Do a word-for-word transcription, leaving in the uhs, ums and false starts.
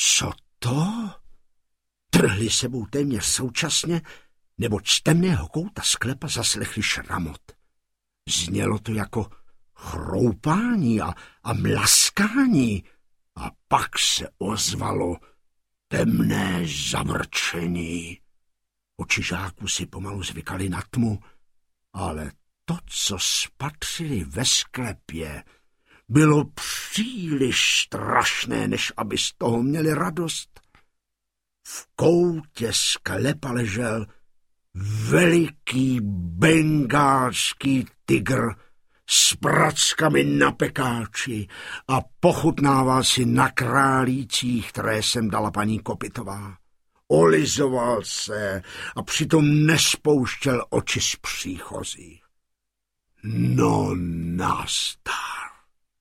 Co to? Trhli sebou téměř současně, neboť z temného kouta sklepa zaslechli šramot. Znělo to jako chroupání a, a mlaskání a pak se ozvalo temné zavrčení. Oči žáků si pomalu zvykali na tmu, ale to, co spatřili ve sklepě, bylo příliš strašné, než aby z toho měli radost. V koutě sklepa ležel veliký bengálský tygr s prackami na pekáči a pochutnával si na králících, které jsem dala paní Kopitová. Olizoval se a přitom nespouštěl oči z příchozích. No nastává.